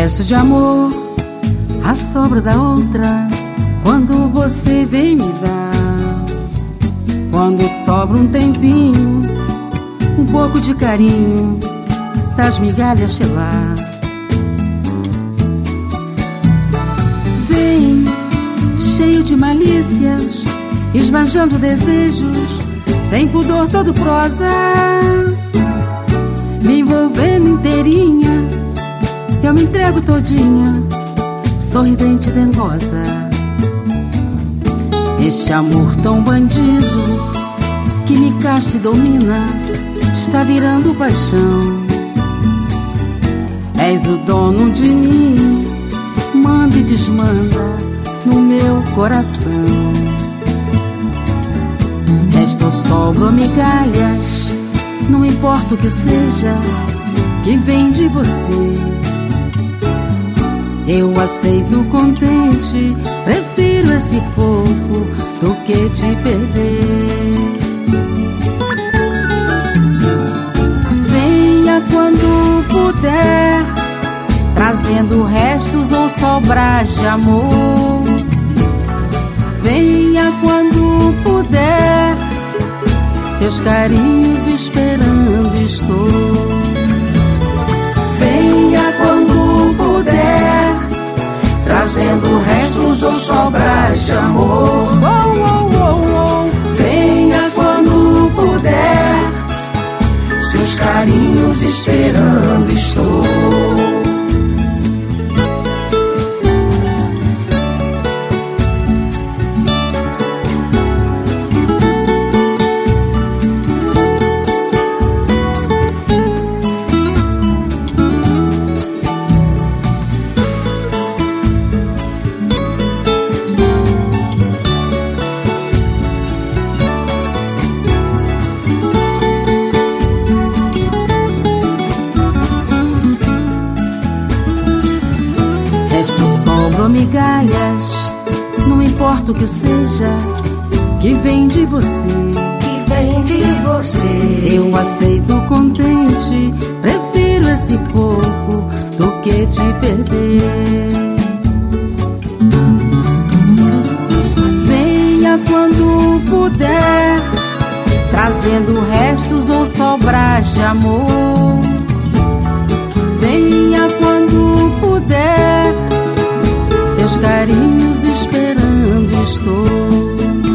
gesto de amor, a sobra da outra, quando você vem me dar. Quando sobra um tempinho, um pouco de carinho, das migalhas de lá. Vem, cheio de malícias, esbanjando desejos, sem pudor todo prosa, me envolvendo inteirinha, eu me entrego todinha, sorridente e dengosa. Este amor tão bandido, que me castra e domina, está virando paixão. És o dono de mim, manda e desmanda no meu coração. Resta ou sobra migalhas, não importa o que seja, que vem de você. Eu aceito contente, prefiro esse pouco do que te perder. Venha quando puder, trazendo restos ou sobras de amor. Venha quando puder, seus carinhos esperando estou. Venha quando puder, trazendo restos ou sobras de amor. Venha quando puder, seus carinhos esperando estou. Migalhas, não importa o que seja, que vem de você. Que vem de você. Eu aceito contente, prefiro esse pouco do que te perder. Venha quando puder, trazendo restos ou sobras de amor. Venha quando puder, seus carinhos esperando estou.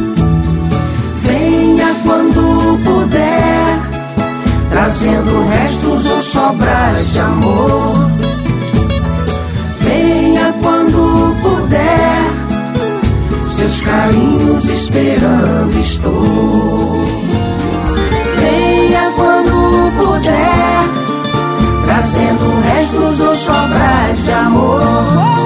Venha quando puder, trazendo restos ou sobras de amor. Venha quando puder, seus carinhos esperando estou. Venha quando puder, trazendo restos ou sobras de amor.